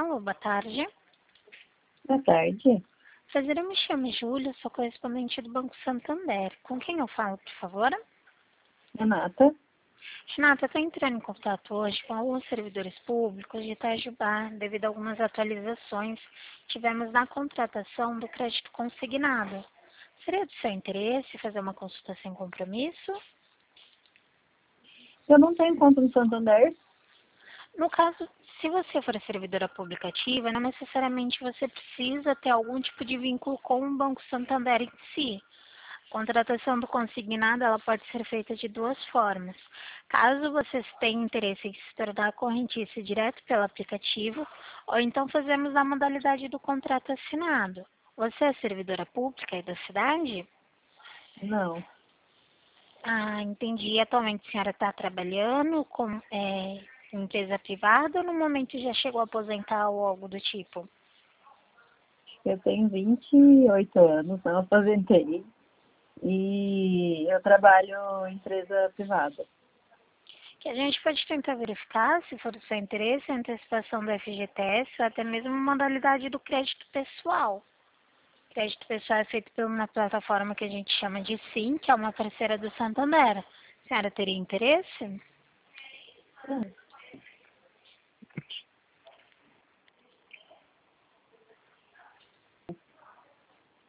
Alô, boa tarde. Boa tarde. Prazer, eu me chamo Júlia, sou correspondente do Banco Santander. Com quem eu falo, por favor? Renata. Renata, eu estou entrando em contato hoje com alguns servidores públicos de Itajubá, devido a algumas atualizações que tivemos na contratação do crédito consignado. Seria do seu interesse fazer uma consulta sem compromisso? Eu não tenho conta no Santander. No caso, se você for servidora pública ativa, não necessariamente você precisa ter algum tipo de vínculo com o Banco Santander em si. A contratação do consignado ela pode ser feita de duas formas. Caso você tenha interesse em se tornar correntista direto pelo aplicativo, ou então fazemos na modalidade do contrato assinado. Você é servidora pública aí da cidade? Não. Ah, entendi. Atualmente a senhora está trabalhando com empresa privada ou no momento já chegou a aposentar ou algo do tipo? Eu tenho 28 anos, não aposentei. E eu trabalho em empresa privada. Que a gente pode tentar verificar, se for do seu interesse, a antecipação do FGTS ou até mesmo a modalidade do crédito pessoal. O crédito pessoal é feito por uma plataforma que a gente chama de Sim, que é uma parceira do Santander. A senhora teria interesse?